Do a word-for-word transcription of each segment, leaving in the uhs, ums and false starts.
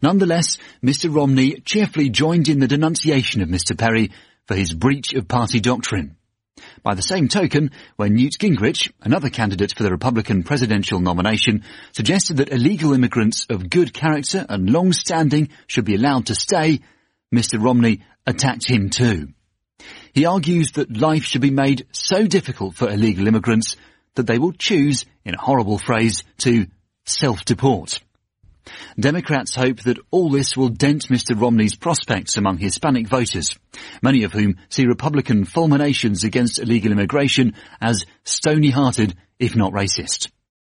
Nonetheless, Mister Romney cheerfully joined in the denunciation of Mister Perry for his breach of party doctrine. By the same token, when Newt Gingrich, another candidate for the Republican presidential nomination, suggested that illegal immigrants of good character and long standing should be allowed to stay, Mister Romney attacked him too. He argues that life should be made so difficult for illegal immigrants that they will choose, in a horrible phrase, to self-deport. Democrats hope that all this will dent Mister Romney's prospects among Hispanic voters, many of whom see Republican fulminations against illegal immigration as stony-hearted, if not racist.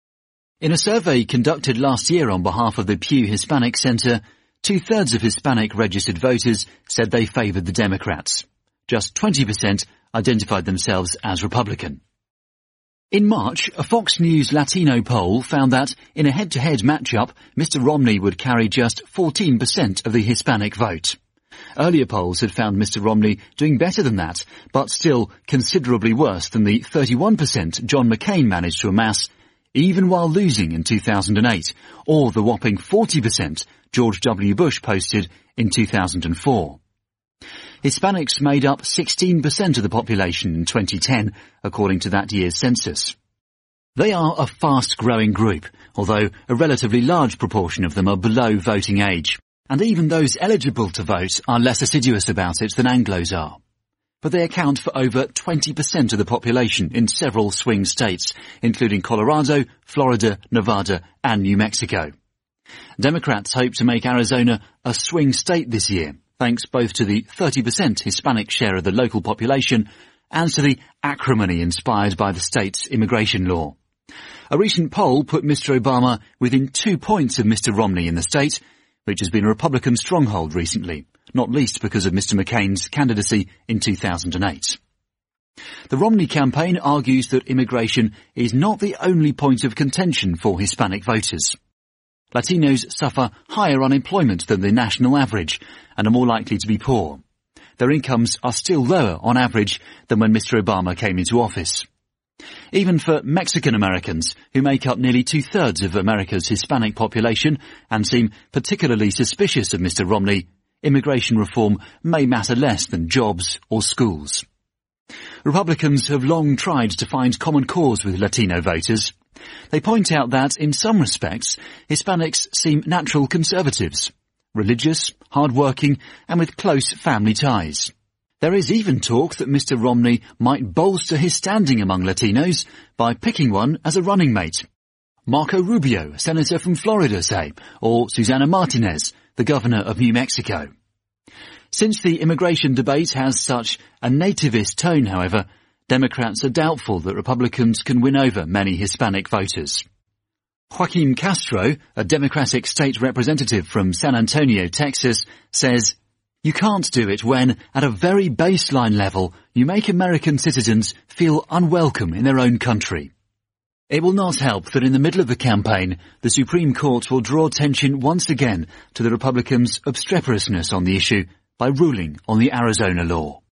In a survey conducted last year on behalf of the Pew Hispanic Center, two-thirds of Hispanic registered voters said they favored the Democrats. Just twenty percent identified themselves as Republican. In March, a Fox News Latino poll found that, in a head-to-head matchup, Mister Romney would carry just fourteen percent of the Hispanic vote. Earlier polls had found Mister Romney doing better than that, but still considerably worse than the thirty-one percent John McCain managed to amass, even while losing in two thousand eight, or the whopping forty percent George W. Bush posted in two thousand four. Hispanics made up sixteen percent of the population in twenty ten, according to that year's census. They are a fast-growing group, although a relatively large proportion of them are below voting age, and even those eligible to vote are less assiduous about it than Anglos are. But they account for over twenty percent of the population in several swing states, including Colorado, Florida, Nevada, and New Mexico. Democrats hope to make Arizona a swing state this year, thanks both to the thirty percent Hispanic share of the local population and to the acrimony inspired by the state's immigration law. A recent poll put Mister Obama within two points of Mister Romney in the state, which has been a Republican stronghold recently, not least because of Mister McCain's candidacy in two thousand eight. The Romney campaign argues that immigration is not the only point of contention for Hispanic voters. Latinos suffer higher unemployment than the national average and are more likely to be poor. Their incomes are still lower on average than when Mister Obama came into office. Even for Mexican Americans, who make up nearly two-thirds of America's Hispanic population and seem particularly suspicious of Mister Romney, immigration reform may matter less than jobs or schools. Republicans have long tried to find common cause with Latino voters. They point out that, in some respects, Hispanics seem natural conservatives, religious, hard-working, and with close family ties. There is even talk that Mister Romney might bolster his standing among Latinos by picking one as a running mate. Marco Rubio, a senator from Florida, say, or Susana Martinez, the governor of New Mexico. Since the immigration debate has such a nativist tone, however, Democrats are doubtful that Republicans can win over many Hispanic voters. Joaquin Castro, a Democratic state representative from San Antonio, Texas, says, "You can't do it when, at a very baseline level, you make American citizens feel unwelcome in their own country." It will not help that in the middle of the campaign, the Supreme Court will draw attention once again to the Republicans' obstreperousness on the issue by ruling on the Arizona law.